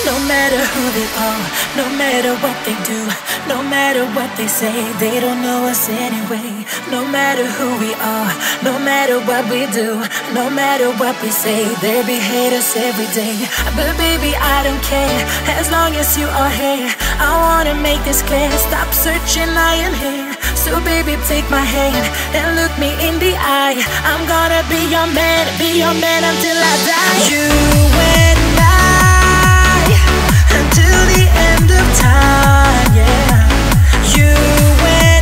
No matter who they are, no matter what they do, no matter what they say, they don't know us anyway. No matter who we are, no matter what we do, no matter what we say, there be haters every day. But baby, I don't care, as long as you are here. I wanna make this clear, stop searching, I am here. So baby, take my hand and look me in the eye. I'm gonna be your man until I die. You and I, until the end of time, yeah. You and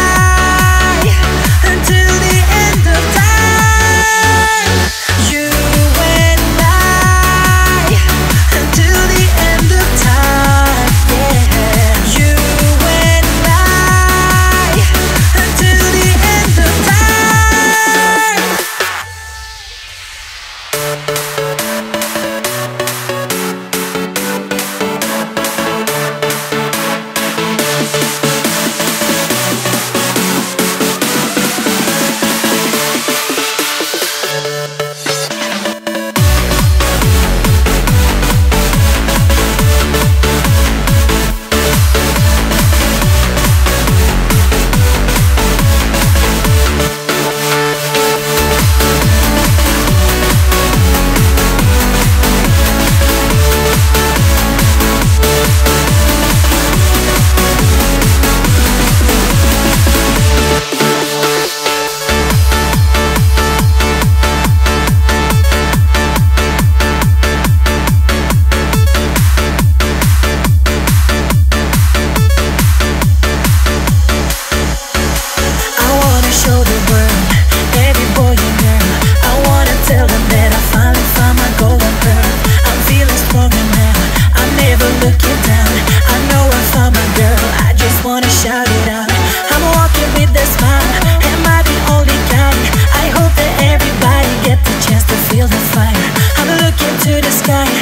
I, until the end of time. You and I, until the end of time, yeah. You and I, until the end of time. I'm looking to the sky.